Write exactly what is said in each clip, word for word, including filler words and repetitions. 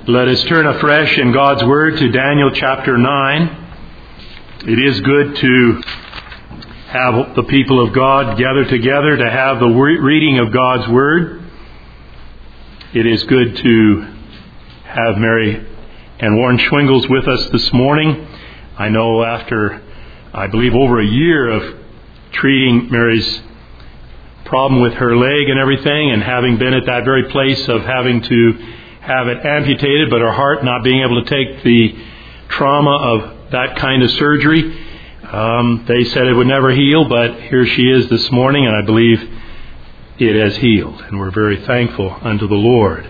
Let us turn afresh in God's Word to Daniel chapter nine. It is good to have the people of God gather together to have the reading of God's Word. It is good to have Mary and Warren Schwingles with us this morning. I know after, I believe, over a year of treating Mary's problem with her leg and everything, and having been at that very place of having to have it amputated, but her heart not being able to take the trauma of that kind of surgery. Um, they said it would never heal, but here she is this morning, and I believe it has healed. And we're very thankful unto the Lord.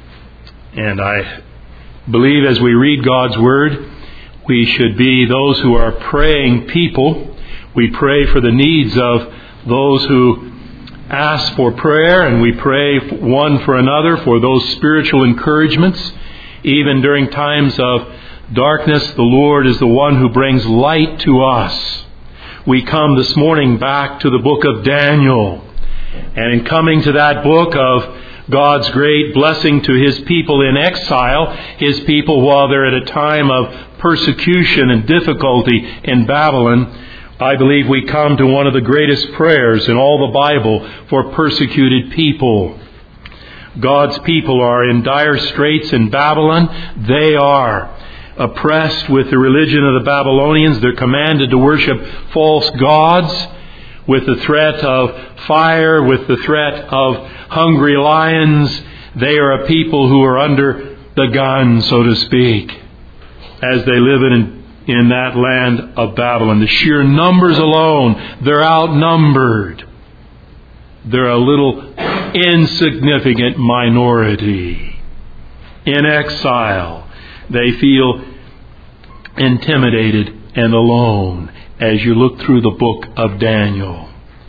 And I believe as we read God's Word, we should be those who are praying people. We pray for the needs of those who ask for prayer, and we pray one for another for those spiritual encouragements. Even during times of darkness, the Lord is the one who brings light to us. We come this morning back to the book of Daniel, and in coming to that book of God's great blessing to His people in exile, His people while they're at a time of persecution and difficulty in Babylon, I believe we come to one of the greatest prayers in all the Bible for persecuted people. God's people are in dire straits in Babylon. They are oppressed with the religion of the Babylonians. They're commanded to worship false gods with the threat of fire, with the threat of hungry lions. They are a people who are under the gun, so to speak, as they live in in that land of Babylon. The sheer numbers alone, they're outnumbered. They're a little insignificant minority. In exile, they feel intimidated and alone as you look through the book of Daniel.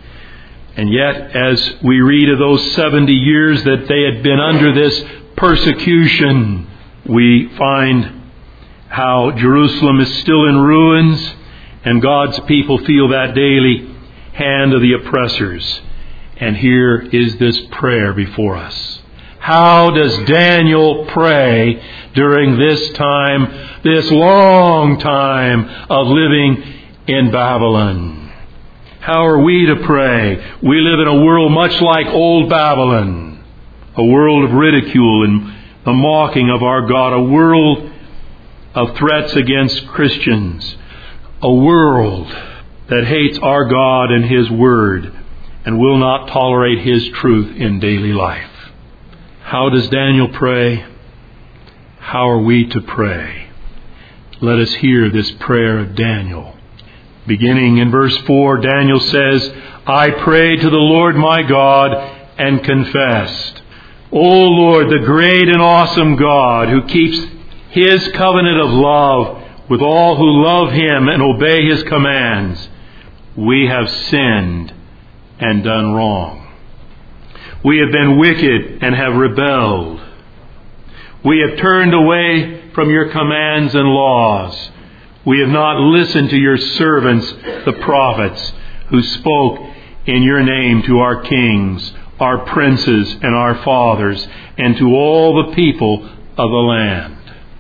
And yet, as we read of those seventy years that they had been under this persecution, we find how Jerusalem is still in ruins, and God's people feel that daily hand of the oppressors. And here is this prayer before us. How does Daniel pray during this time, this long time of living in Babylon? How are we to pray? We live in a world much like old Babylon, a world of ridicule and the mocking of our God, a world of threats against Christians, a world that hates our God and His Word and will not tolerate His truth in daily life. How does Daniel pray? How are we to pray? Let us hear this prayer of Daniel. Beginning in verse four, Daniel says, I prayed to the Lord my God and confessed. O Lord, the great and awesome God who keeps His covenant of love with all who love Him and obey His commands, we have sinned and done wrong. We have been wicked and have rebelled. We have turned away from your commands and laws. We have not listened to your servants, the prophets, who spoke in your name to our kings, our princes, and our fathers, and to all the people of the land.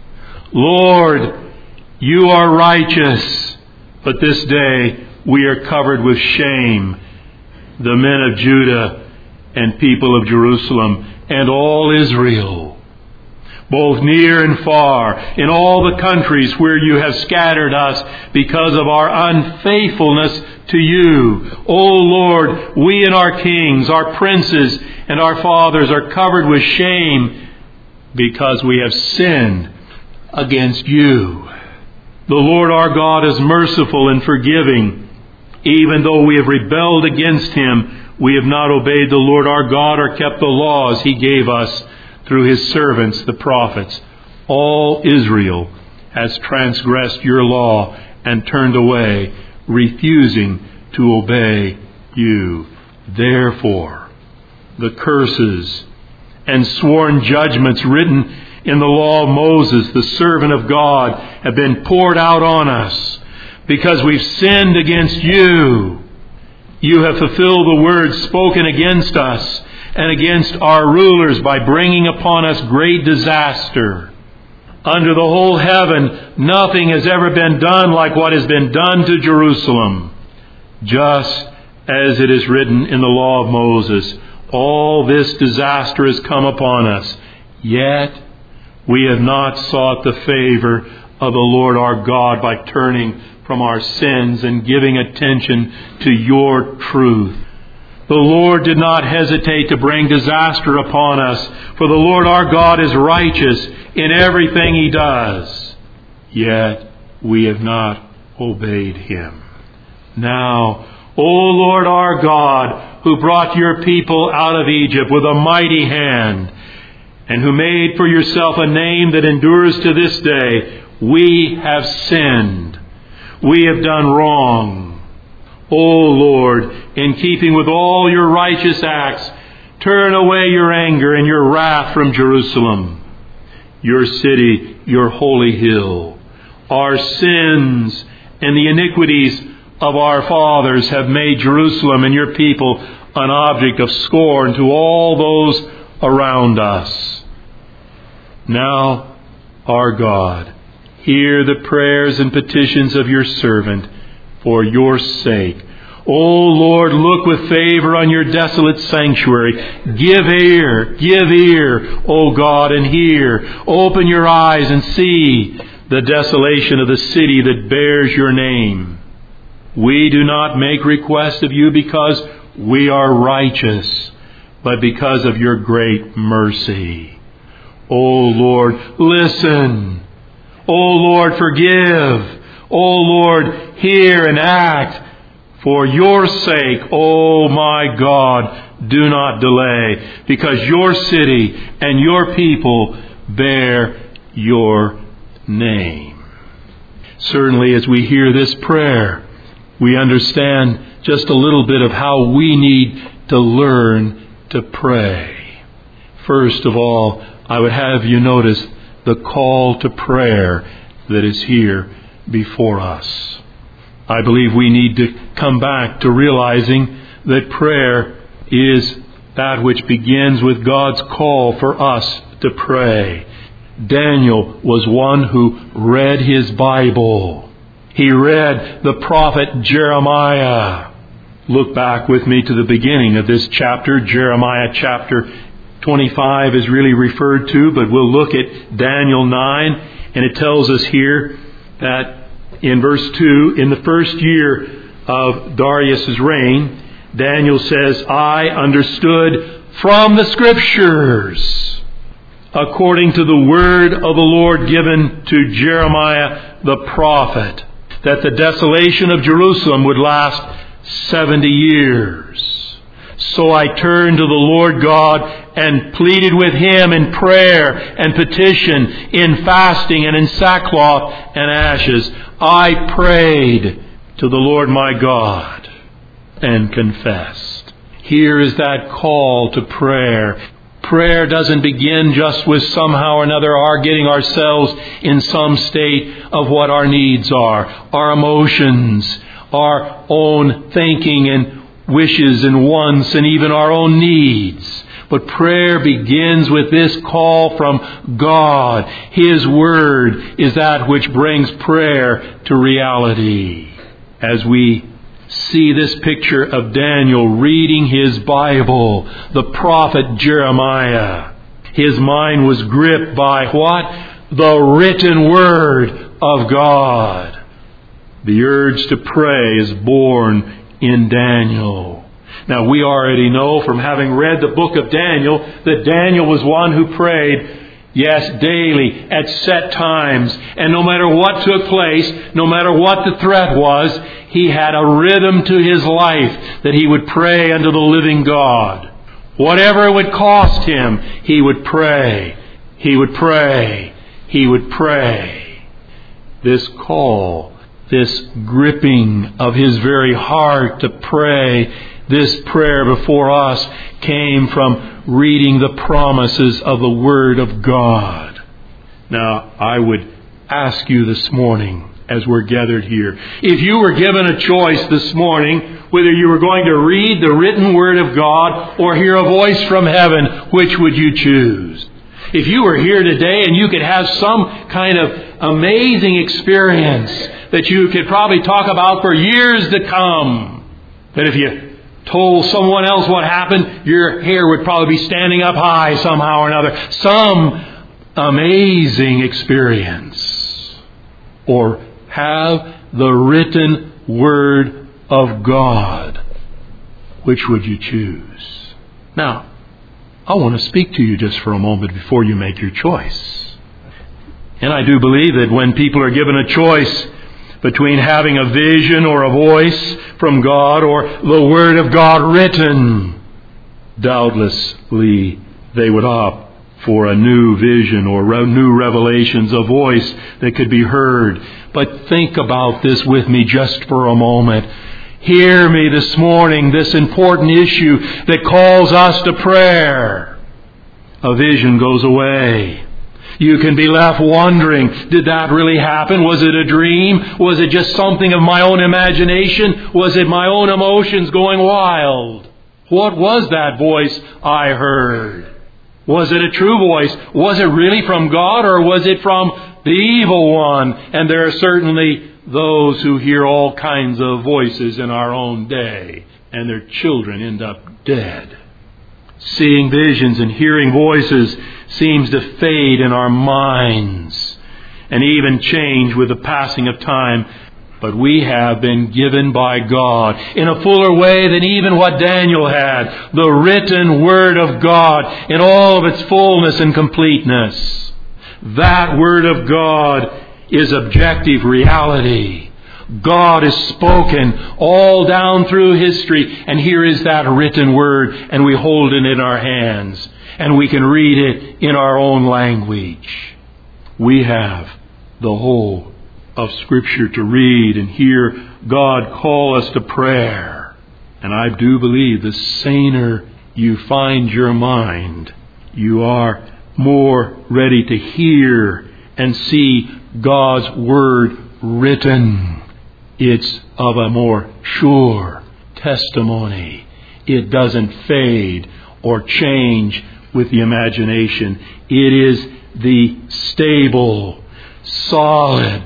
Lord, you are righteous, but this day we are covered with shame, the men of Judah and people of Jerusalem and all Israel, both near and far, in all the countries where you have scattered us because of our unfaithfulness to you. O Lord, we and our kings, our princes, and our fathers are covered with shame because we have sinned against you. The Lord our God is merciful and forgiving. Even though we have rebelled against Him, we have not obeyed the Lord our God or kept the laws He gave us through His servants, the prophets. All Israel has transgressed your law and turned away, refusing to obey you. Therefore, the curses and sworn judgments written in the law of Moses, the servant of God, have been poured out on us because we've sinned against you. You have fulfilled the words spoken against us and against our rulers by bringing upon us great disaster. Under the whole heaven, nothing has ever been done like what has been done to Jerusalem. Just as it is written in the law of Moses, all this disaster has come upon us, yet we have not sought the favor of the Lord our God by turning from our sins and giving attention to your truth. The Lord did not hesitate to bring disaster upon us, for the Lord our God is righteous in everything He does. Yet we have not obeyed Him. Now, O Lord our God, who brought your people out of Egypt with a mighty hand, and who made for yourself a name that endures to this day, we have sinned. We have done wrong. O Lord, in keeping with all your righteous acts, turn away your anger and your wrath from Jerusalem, your city, your holy hill. Our sins and the iniquities of our fathers have made Jerusalem and your people an object of scorn to all those around us. Now, our God, hear the prayers and petitions of your servant for your sake. O Lord, look with favor on your desolate sanctuary. Give ear, give ear, O God, and hear. Open your eyes and see the desolation of the city that bears your name. We do not make request of you because we are righteous, but because of your great mercy. O Lord, listen. O Lord, forgive. O Lord, hear and act. For your sake, O my God, do not delay, because your city and your people bear your name. Certainly, as we hear this prayer, we understand just a little bit of how we need to learn to pray. First of all, I would have you notice the call to prayer that is here before us. I believe we need to come back to realizing that prayer is that which begins with God's call for us to pray. Daniel was one who read his Bible. He read the prophet Jeremiah. Look back with me to the beginning of this chapter. Jeremiah chapter twenty-five is really referred to, but we'll look at Daniel nine, and it tells us here that in verse two, in the first year of Darius' reign, Daniel says, I understood from the Scriptures, according to the word of the Lord given to Jeremiah the prophet, that the desolation of Jerusalem would last seventy years. So I turned to the Lord God and pleaded with Him in prayer and petition, in fasting and in sackcloth and ashes. I prayed to the Lord my God and confessed. Here is that call to prayer. Prayer doesn't begin just with somehow or another our getting ourselves in some state of what our needs are, our emotions, our own thinking and wishes and wants, and even our own needs. But prayer begins with this call from God. His Word is that which brings prayer to reality. As we see this picture of Daniel reading his Bible, the prophet Jeremiah, his mind was gripped by what? The written Word of God. The urge to pray is born in Daniel. Now, we already know from having read the book of Daniel that Daniel was one who prayed, yes, daily, at set times. And no matter what took place, no matter what the threat was, he had a rhythm to his life that he would pray unto the living God. Whatever it would cost him, he would pray. He would pray. He would pray. This call, this gripping of his very heart to pray, this prayer before us came from reading the promises of the Word of God. Now, I would ask you this morning, as we're gathered here, if you were given a choice this morning, whether you were going to read the written Word of God or hear a voice from heaven, which would you choose? If you were here today and you could have some kind of amazing experience that you could probably talk about for years to come, but if you told someone else what happened, your hair would probably be standing up high somehow or another. Some amazing experience. Or have the written Word of God. Which would you choose? Now, I want to speak to you just for a moment before you make your choice. And I do believe that when people are given a choice between having a vision or a voice from God or the Word of God written, doubtlessly they would opt for a new vision or new revelations, a voice that could be heard. But think about this with me just for a moment. Hear me this morning, this important issue that calls us to prayer. A vision goes away. You can be left wondering, did that really happen? Was it a dream? Was it just something of my own imagination? Was it my own emotions going wild? What was that voice I heard? Was it a true voice? Was it really from God, or was it from the evil one? And there are certainly those who hear all kinds of voices in our own day, and their children end up dead. Seeing visions and hearing voices seems to fade in our minds and even change with the passing of time. But we have been given by God in a fuller way than even what Daniel had, the written Word of God in all of its fullness and completeness. That Word of God is objective reality. God is spoken all down through history, and here is that written Word, and we hold it in our hands, and we can read it in our own language. We have the whole of Scripture to read and hear God call us to prayer. And I do believe the saner you find your mind, you are more ready to hear and see God's Word written. It's of a more sure testimony. It doesn't fade or change with the imagination. It is the stable, solid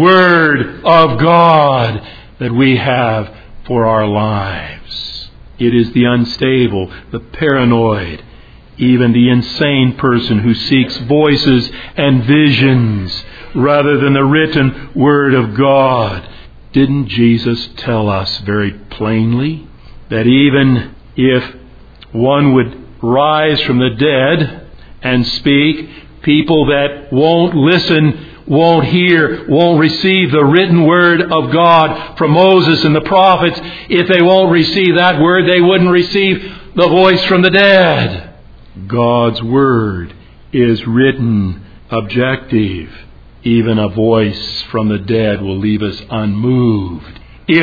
Word of God that we have for our lives. It is the unstable, the paranoid, even the insane person who seeks voices and visions rather than the written Word of God. Didn't Jesus tell us very plainly that even if one would rise from the dead and speak, people that won't listen, won't hear, won't receive the written Word of God from Moses and the prophets, if they won't receive that Word, they wouldn't receive the voice from the dead. God's Word is written, objective. Even a voice from the dead will leave us unmoved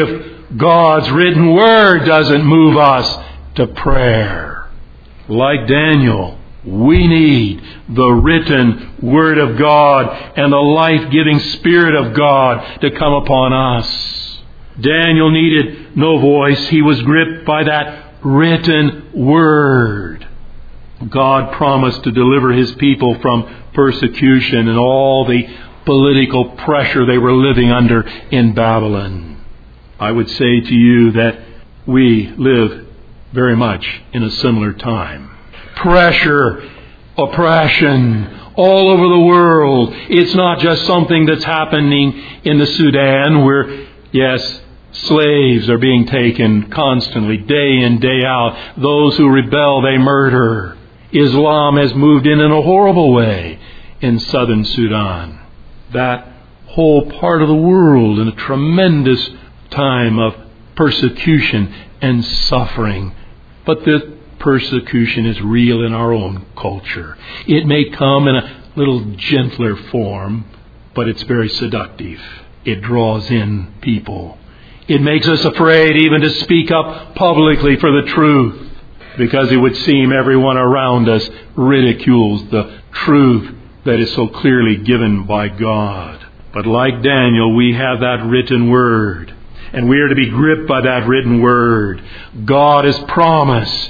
if God's written Word doesn't move us to prayer. Like Daniel, we need the written Word of God and the life-giving Spirit of God to come upon us. Daniel needed no voice. He was gripped by that written Word. God promised to deliver His people from persecution and all the political pressure they were living under in Babylon. I would say to you that we live very much in a similar time. Pressure, oppression, all over the world. It's not just something that's happening in the Sudan where, yes, slaves are being taken constantly, day in, day out. Those who rebel, they murder. Islam has moved in in a horrible way in southern Sudan. That whole part of the world in a tremendous time of persecution and suffering. But the persecution is real in our own culture. It may come in a little gentler form, but it's very seductive. It draws in people. It makes us afraid even to speak up publicly for the truth, because it would seem everyone around us ridicules the truth that is so clearly given by God. But like Daniel, we have that written Word, and we are to be gripped by that written Word. God has promised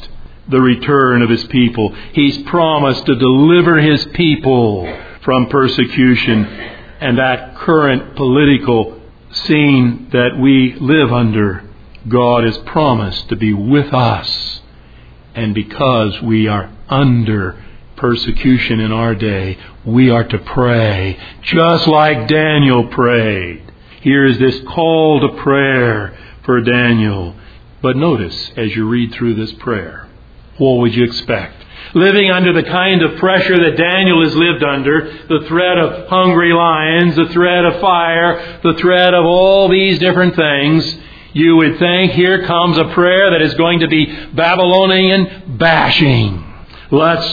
the return of His people. He's promised to deliver His people from persecution and that current political scene that we live under. God has promised to be with us. And because we are under persecution in our day, we are to pray just like Daniel prayed. Here is this call to prayer for Daniel. But notice, as you read through this prayer, what would you expect? Living under the kind of pressure that Daniel has lived under, the threat of hungry lions, the threat of fire, the threat of all these different things, you would think here comes a prayer that is going to be Babylonian bashing. Let's,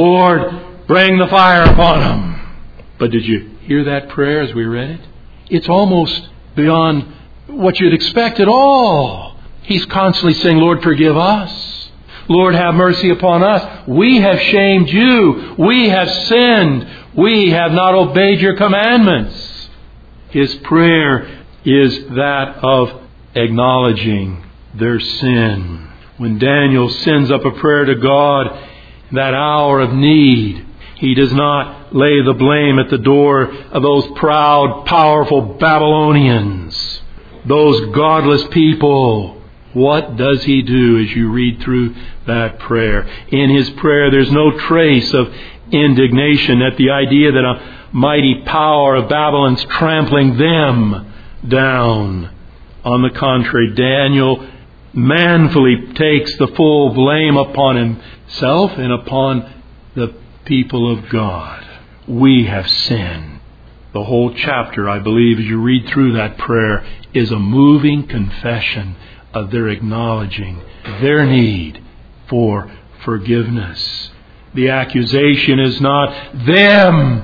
Lord, bring the fire upon them. But did you hear that prayer as we read it? It's almost beyond what you'd expect at all. He's constantly saying, Lord, forgive us. Lord, have mercy upon us. We have shamed you. We have sinned. We have not obeyed your commandments. His prayer is that of acknowledging their sin. When Daniel sends up a prayer to God in that hour of need, he does not lay the blame at the door of those proud, powerful Babylonians, those godless people. What does he do as you read through that prayer? In his prayer, there's no trace of indignation at the idea that a mighty power of Babylon's trampling them down. On the contrary, Daniel manfully takes the full blame upon himself and upon the people of God. We have sinned. The whole chapter, I believe, as you read through that prayer, is a moving confession of their acknowledging their need for forgiveness. The accusation is not them,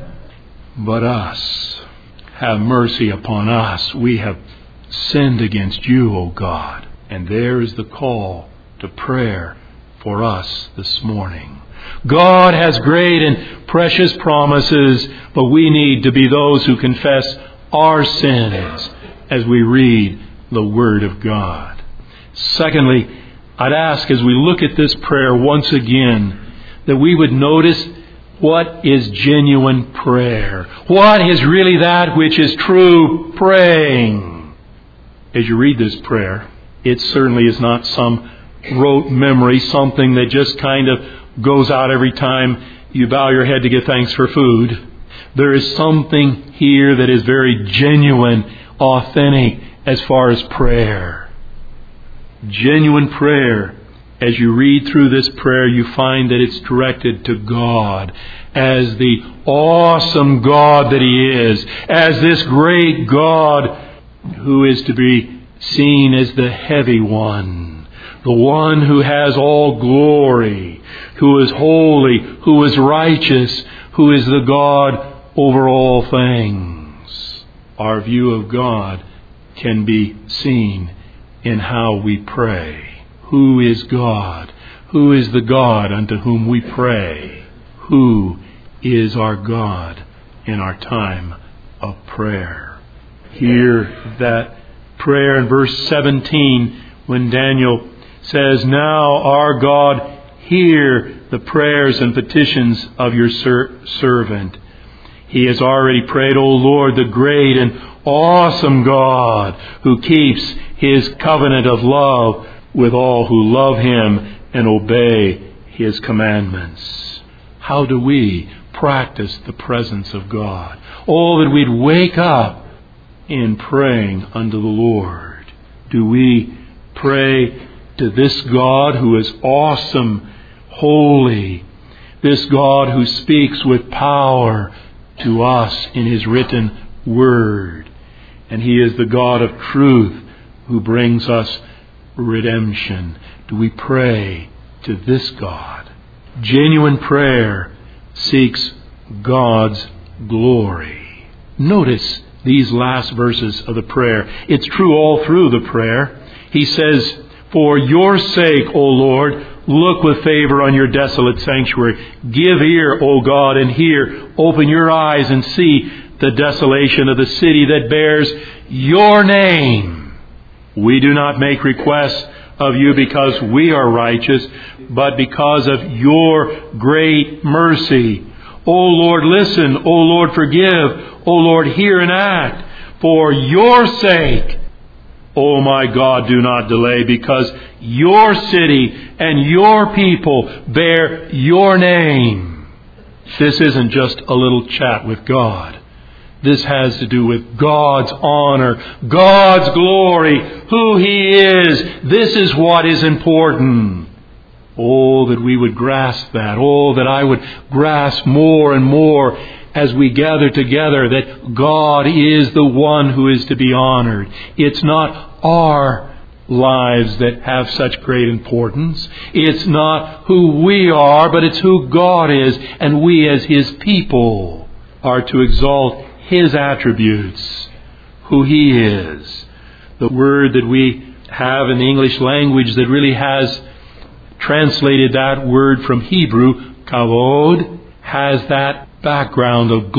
but us. Have mercy upon us. We have sinned against you, O God. And there is the call to prayer for us this morning. God has great and precious promises, but we need to be those who confess our sins as we read the Word of God. Secondly, I'd ask as we look at this prayer once again that we would notice what is genuine prayer. What is really that which is true praying? As you read this prayer, it certainly is not some rote memory, something that just kind of goes out every time you bow your head to give thanks for food. There is something here that is very genuine, authentic as far as prayer. Genuine prayer. As you read through this prayer, you find that it's directed to God as the awesome God that He is, as this great God who is to be seen as the heavy one, the one who has all glory, who is holy, who is righteous, who is the God over all things. Our view of God can be seen in how we pray. Who is God? Who is the God unto whom we pray? Who is our God in our time of prayer? Hear that prayer in verse seventeen when Daniel says, Now our God, hear the prayers and petitions of your ser- servant. He has already prayed, O Lord, the great and awesome God who keeps His covenant of love with all who love Him and obey His commandments. How do we practice the presence of God? Oh, that we'd wake up in praying unto the Lord. Do we pray to this God who is awesome, holy, this God who speaks with power to us in His written Word? And He is the God of truth who brings us redemption. Do we pray to this God? Genuine prayer seeks God's glory. Notice these last verses of the prayer. It's true all through the prayer. He says, For your sake, O Lord, look with favor on your desolate sanctuary. Give ear, O God, and hear. Open your eyes and see the desolation of the city that bears your name. We do not make requests of you because we are righteous, but because of your great mercy. O Lord, listen. O Lord, forgive. O Lord, hear and act. For your sake, O my God, do not delay, because your city and your people bear your name. This isn't just a little chat with God. This has to do with God's honor, God's glory, who He is. This is what is important. Oh, that we would grasp that. Oh, that I would grasp more and more as we gather together that God is the one who is to be honored. It's not our lives that have such great importance. It's not who we are, but it's who God is. And we as His people are to exalt His attributes, who He is. The word that we have in the English language that really has translated that word from Hebrew, kavod, has that background of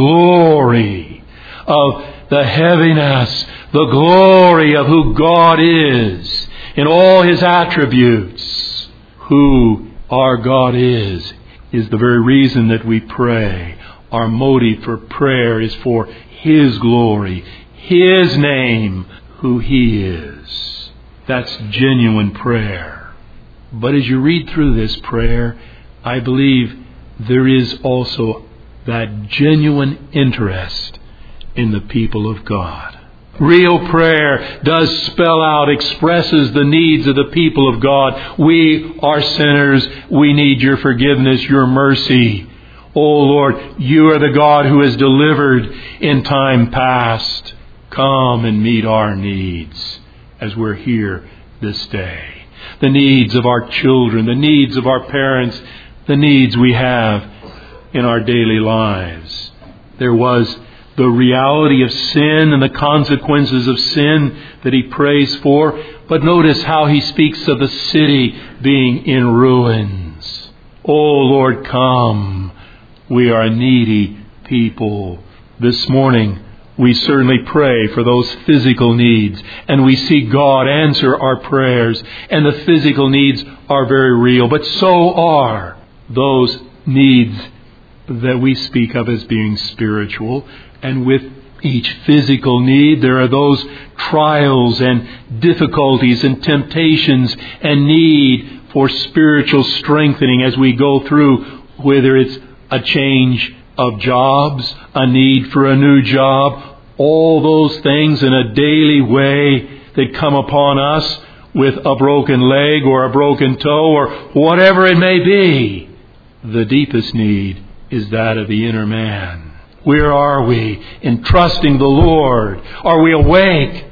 glory, of the heaviness, the glory of who God is in all His attributes. Who our God is, is the very reason that we pray. Our motive for prayer is for His glory, His name, who He is. That's genuine prayer. But as you read through this prayer, I believe there is also that genuine interest in the people of God. Real prayer does spell out, expresses the needs of the people of God. We are sinners. We need your forgiveness, your mercy. Oh Lord, you are the God who has delivered in time past. Come and meet our needs as we're here this day. The needs of our children, the needs of our parents, the needs we have in our daily lives. There was the reality of sin and the consequences of sin that he prays for. But notice how he speaks of the city being in ruins. Oh Lord, come. We are a needy people. This morning, we certainly pray for those physical needs, and we see God answer our prayers, and the physical needs are very real, but so are those needs that we speak of as being spiritual. And with each physical need, there are those trials and difficulties and temptations and need for spiritual strengthening as we go through, whether it's a change of jobs, a need for a new job, all those things in a daily way that come upon us with a broken leg or a broken toe or whatever it may be. The deepest need is that of the inner man. Where are we in trusting the Lord? Are we awake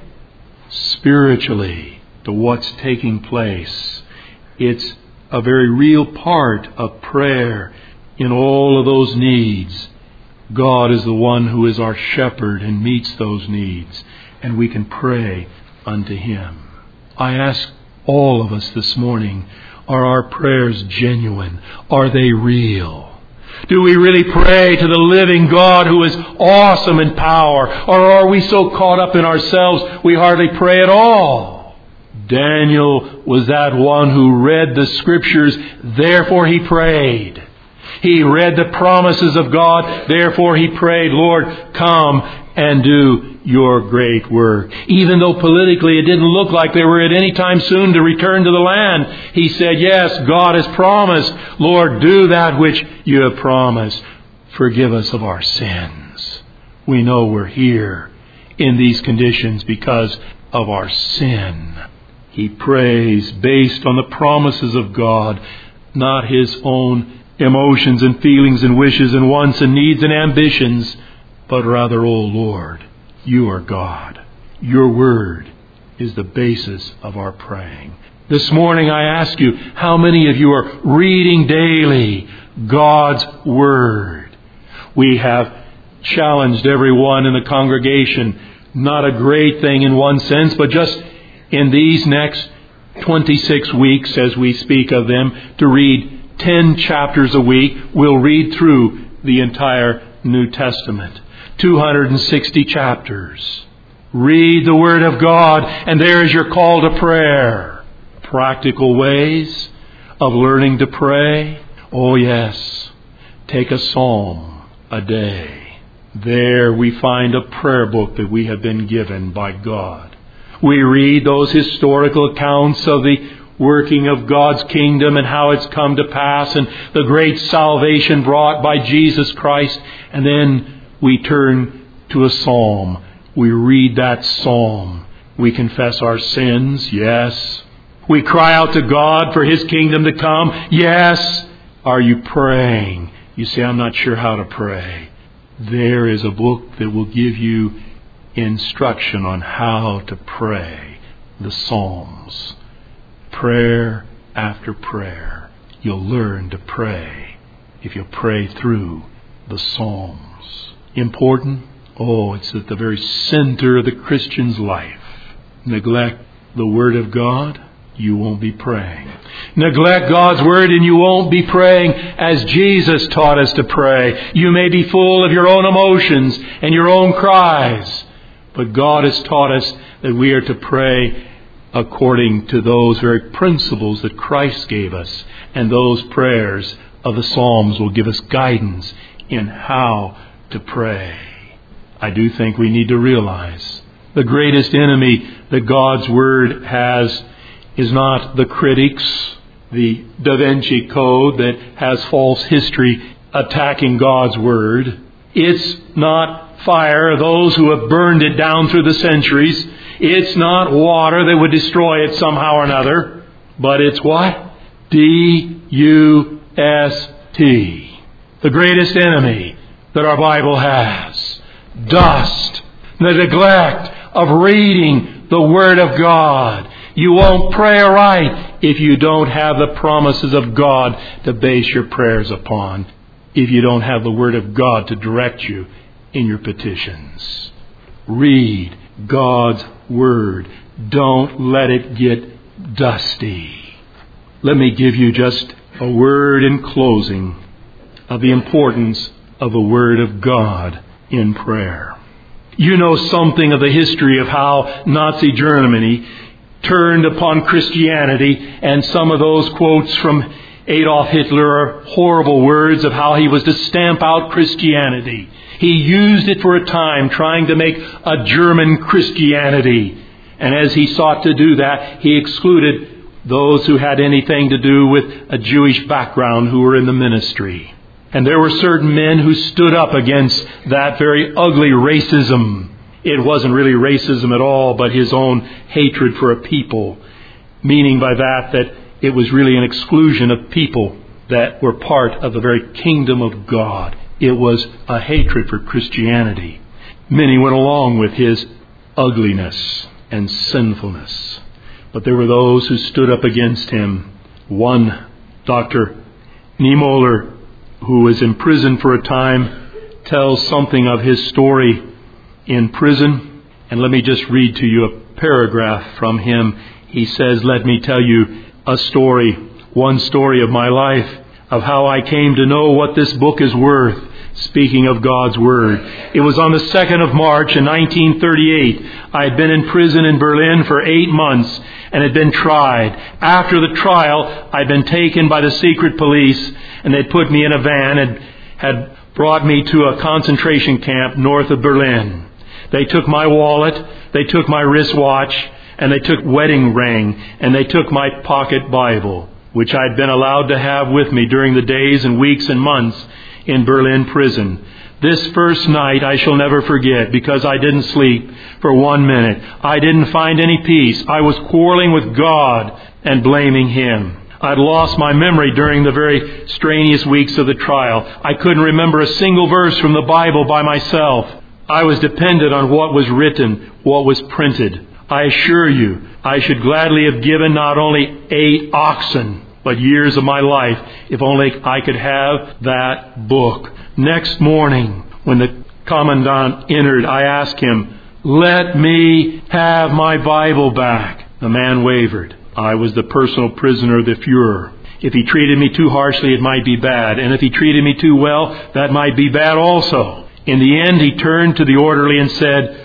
spiritually to what's taking place? It's a very real part of prayer in all of those needs. God is the one who is our shepherd and meets those needs, and we can pray unto Him. I ask all of us this morning, are our prayers genuine? Are they real? Do we really pray to the living God who is awesome in power? Or are we so caught up in ourselves we hardly pray at all? Daniel was that one who read the Scriptures, therefore he prayed. He read the promises of God, therefore he prayed, Lord, come and do your great work. Even though politically it didn't look like they were at any time soon to return to the land, he said, yes, God has promised. Lord, do that which you have promised. Forgive us of our sins. We know we're here in these conditions because of our sin. He prays based on the promises of God, not his own emotions and feelings and wishes and wants and needs and ambitions, but rather, O Lord, you are God. Your word is the basis of our praying. This morning I ask you, how many of you are reading daily God's word? We have challenged everyone in the congregation, not a great thing in one sense, but just in these next twenty-six weeks as we speak of them, to read ten chapters a week. We'll read through the entire New Testament. two hundred sixty chapters. Read the Word of God, and there is your call to prayer. practical ways of learning to pray? Oh yes, take a psalm a day. There we find a prayer book that we have been given by God. We read those historical accounts of the working of God's kingdom and how it's come to pass and the great salvation brought by Jesus Christ. And then we turn to a psalm. We read that psalm. We confess our sins, yes. We cry out to God for His kingdom to come, yes. Are you praying? You say, I'm not sure how to pray. There is a book that will give you instruction on how to pray. The Psalms. Prayer after prayer. You'll learn to pray if you pray through the Psalms. Important? Oh, it's at the very center of the Christian's life. Neglect the Word of God, you won't be praying. Neglect God's Word and you won't be praying as Jesus taught us to pray. You may be full of your own emotions and your own cries, but God has taught us that we are to pray according to those very principles that Christ gave us. And those prayers of the Psalms will give us guidance in how to pray. I do think we need to realize the greatest enemy that God's Word has is not the critics, the Da Vinci Code that has false history attacking God's Word. It's not fire, those who have burned it down through the centuries. It's not water that would destroy it somehow or another. But it's what? D U S T. The greatest enemy that our Bible has. Dust. The neglect of reading the Word of God. You won't pray aright if you don't have the promises of God to base your prayers upon. If you don't have the Word of God to direct you in your petitions. Read God's Word. Don't let it get dusty. Let me give you just a word in closing of the importance of the Word of God in prayer. You know something of the history of how Nazi Germany turned upon Christianity, and some of those quotes from Adolf Hitler are horrible words of how he was to stamp out Christianity. He used it for a time trying to make a German Christianity. And as he sought to do that, he excluded those who had anything to do with a Jewish background who were in the ministry. And there were certain men who stood up against that very ugly racism. It wasn't really racism at all, but his own hatred for a people. Meaning by that that it was really an exclusion of people that were part of the very kingdom of God. It was a hatred for Christianity. Many went along with his ugliness and sinfulness. But there were those who stood up against him. One, Doctor Niemöller, who was imprisoned for a time, tells something of his story in prison. And let me just read to you a paragraph from him. He says, "Let me tell you a story, one story of my life, of how I came to know what this book is worth." Speaking of God's Word. It was on the second of March in nineteen thirty-eight. I had been in prison in Berlin for eight months and had been tried. After the trial, I'd been taken by the secret police, and they'd put me in a van and had brought me to a concentration camp north of Berlin. They took my wallet, they took my wristwatch, and they took wedding ring, and they took my pocket Bible, which I'd been allowed to have with me during the days and weeks and months in Berlin prison. This first night I shall never forget, because I didn't sleep for one minute. I didn't find any peace. I was quarreling with God and blaming Him. I'd lost my memory during the very strenuous weeks of the trial. I couldn't remember a single verse from the Bible by myself. I was dependent on what was written, what was printed. I assure you, I should gladly have given not only eight oxen, but years of my life, if only I could have that book. Next morning, when the commandant entered, I asked him, "Let me have my Bible back." The man wavered. I was the personal prisoner of the Fuhrer. If he treated me too harshly, it might be bad. And if he treated me too well, that might be bad also. In the end, he turned to the orderly and said,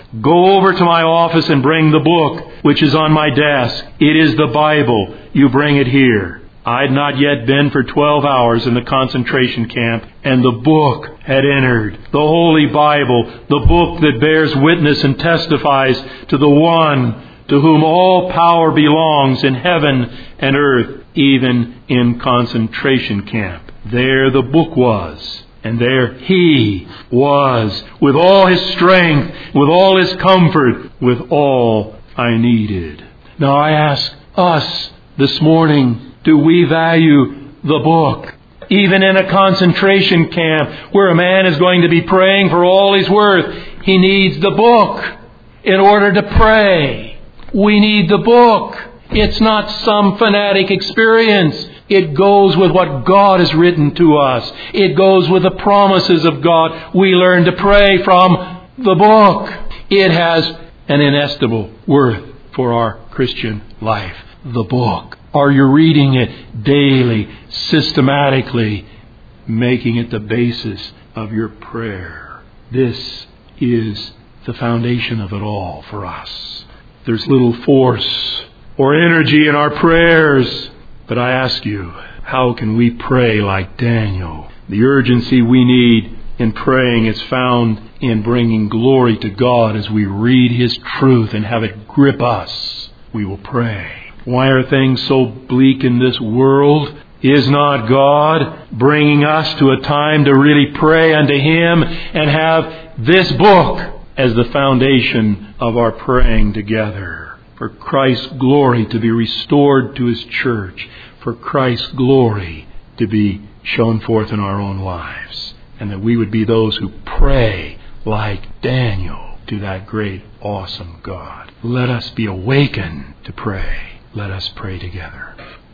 Go over to my office and bring the book which is on my desk. It is the Bible. You bring it here. I had not yet been for twelve hours in the concentration camp, and the book had entered. The Holy Bible, the book that bears witness and testifies to the one to whom all power belongs in heaven and earth, even in concentration camp. There the book was, and there He was, with all His strength, with all His comfort, with all I needed. Now I ask us this morning, do we value the book? Even in a concentration camp where a man is going to be praying for all he's worth, he needs the book in order to pray. We need the book. It's not some fanatic experience. It goes with what God has written to us. It goes with the promises of God. We learn to pray from the book. It has an inestimable worth for our Christian life. The book. Are you reading it daily, systematically, making it the basis of your prayer? This is the foundation of it all for us. There's little force or energy in our prayers. But I ask you, how can we pray like Daniel? The urgency we need in praying is found in bringing glory to God as we read His truth and have it grip us. We will pray. Why are things so bleak in this world? Is not God bringing us to a time to really pray unto Him and have this book as the foundation of our praying together? For Christ's glory to be restored to His church. For Christ's glory to be shown forth in our own lives. And that we would be those who pray like Daniel to that great, awesome God. Let us be awakened to pray. Let us pray together.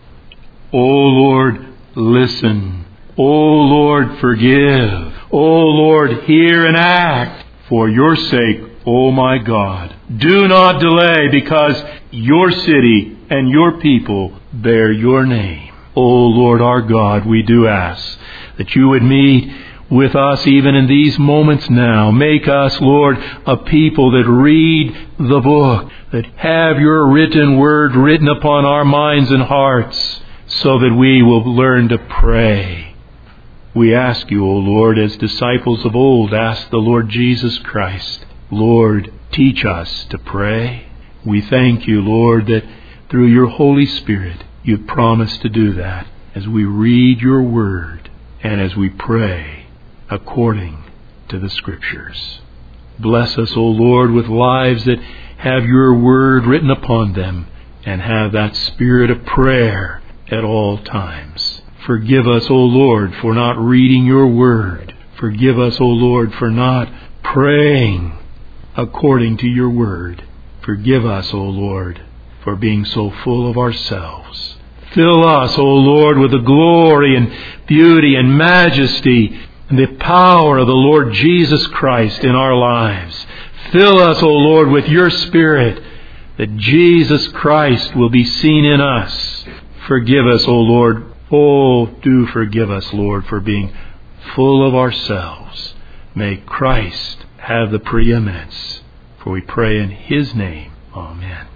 O Lord, listen. O Lord, forgive. O Lord, hear and act. For your sake, O my God, do not delay, because your city and your people bear your name. O Lord our God, we do ask that you would meet with us even in these moments now. Make us, Lord, a people that read the book, that have your written word written upon our minds and hearts, so that we will learn to pray. We ask you, O Lord, as disciples of old asked the Lord Jesus Christ, Lord, teach us to pray. We thank you, Lord, that through your Holy Spirit you've promised to do that as we read your word and as we pray according to the Scriptures. Bless us, O Lord, with lives that have your word written upon them and have that spirit of prayer at all times. Forgive us, O Lord, for not reading your word. Forgive us, O Lord, for not praying according to your word. Forgive us, O Lord, for being so full of ourselves. Fill us, O Lord, with the glory and beauty and majesty and the power of the Lord Jesus Christ in our lives. Fill us, O Lord, with your Spirit, that Jesus Christ will be seen in us. Forgive us, O Lord. Oh, do forgive us, Lord, for being full of ourselves. May Christ have the preeminence, for we pray in His name. Amen.